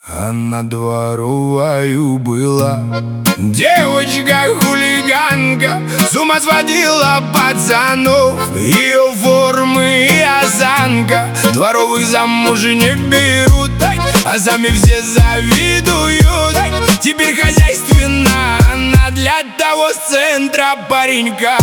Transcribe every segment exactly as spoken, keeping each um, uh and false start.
Она дворовою была. Девочка-хулиганка с ума сводила пацанов. Ее формы и осанка дворовых замуж не берут, а сами все завидуют. Теперь хозяйственна она для того с центра паренька.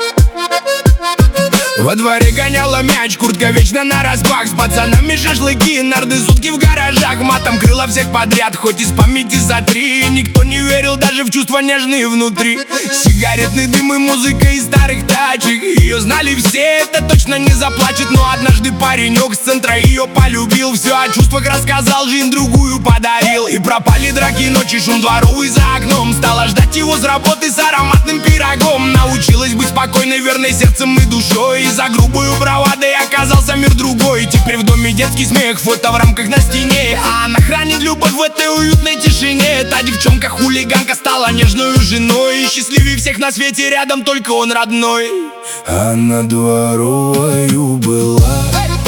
Во дворе гоняла мяч, куртка вечно нараспах. С пацанами шашлыки, нарды, сутки в гаражах. Матом крыла всех подряд, хоть из памяти за три. Никто не верил даже в чувства нежные внутри. Сигаретный дым и музыка из старых тачек. Ее знали все, это точно не заплачет. Но однажды паренек с центра ее полюбил. Все о чувствах рассказал, жизнь другую подарил. И пропали драки, ночи, шум дворовый за окном. Стала ждать его с работы с ароматным пирогом. Научилась быть спокойной, верной сердцем и душой. И за грубую бравадой оказался мир другой. Теперь в доме детский смех, фото в рамках на стене. А она хранит любовь в этой уютной тишине. Та девчонка-хулиганка стала нежной женой. И счастливее всех на свете рядом только он родной. Она дворовою была.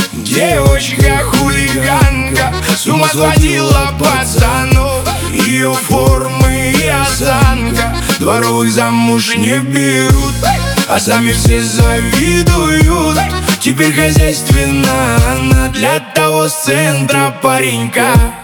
Девочка-хулиганка с ума сводила пацанов. Ее формы и осанка дворовых замуж не берут, а сами все завидуют. Теперь хозяйственна она для того с центра паренька.